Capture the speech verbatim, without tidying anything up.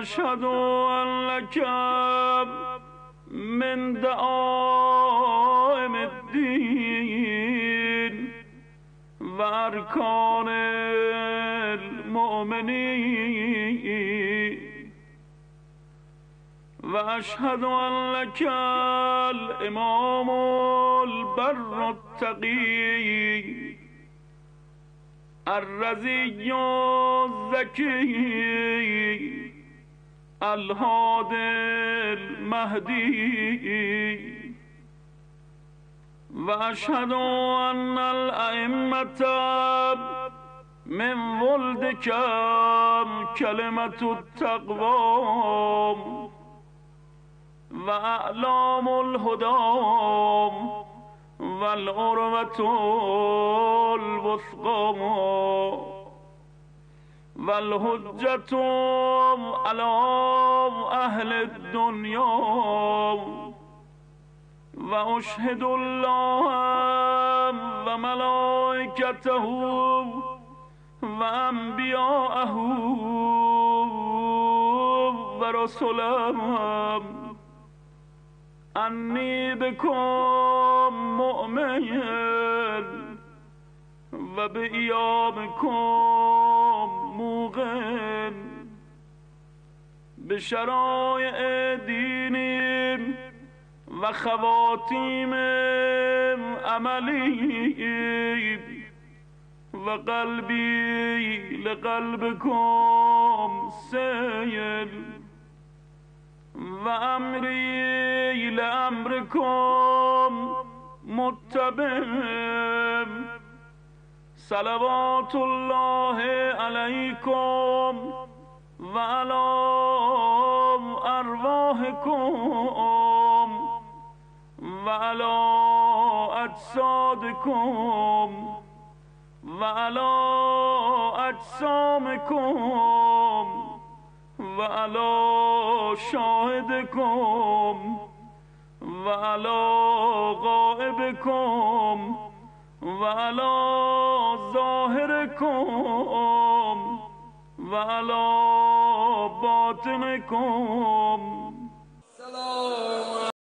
اشهد ان لك من دعائم الدین و ارکان المؤمنین و اشهد ان لك الامام البر التقی الرضی الزکی الهادی المهدی و اشهد ان الائمة من ولدك کلمة التقوی و اعلام الهدى والعروة الوثقى والحجة على أهل الدنيا وأشهد الله وملائكته وأنبياءه ورسله انی بکم مؤمن و به ایامکم موقن به شرایع دینیم و خواتیم عملی و قلبی لقلبکم سیل و امری لامرکم متبع صلوات الله علیکم و علی ارواحکم و علی اجسادکم و علی اجسامکم و علی شاهدکم و علی غائبکم و علی ظاهرکم و علی باطنکم